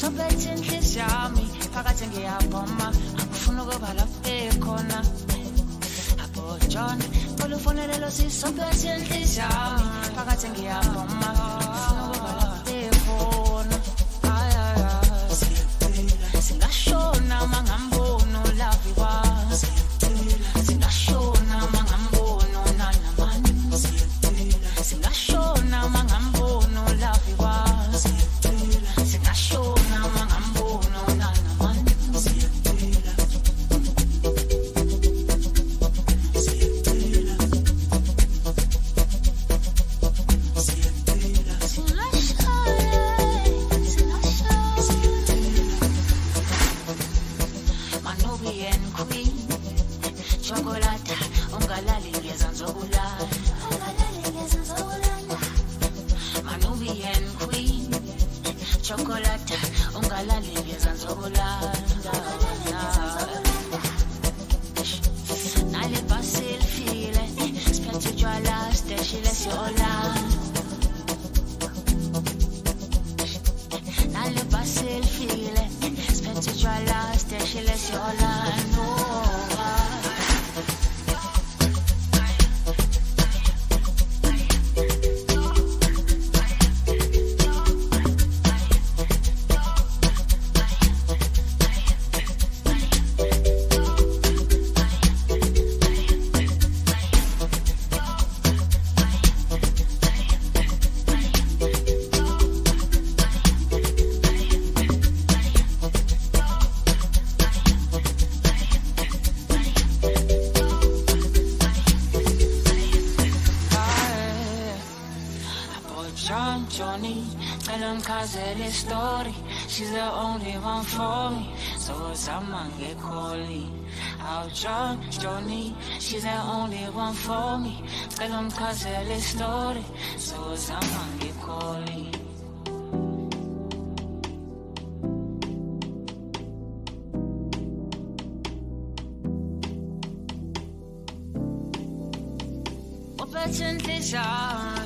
Sobethe inhliziyo yami phakathi ngiyabhoma angifuna ukuba lapha ekhona Abo John ulufonele lo sisobethe inhliziyo yami phakathi ngiyabhoma angifuna ukuba lapha ekhona Singashona mangambona ulavi wami Singashona mangambona nana mani Singashona mangambona ulavi wami Singashona mangambona nana mani Manubian queen chocolate ungalali ngezanzokulala Manubian queen chocolate ungalali ngezanzokulala Nale basil file spent your last day she lets you all Nale basil file spent your last day she lets you all Johnny, tell him Kazele story. She's the only one for me. So someone get calling. How Johnny, she's the only one for me. Tell him Kazele story. So someone get calling. Opportunity shine.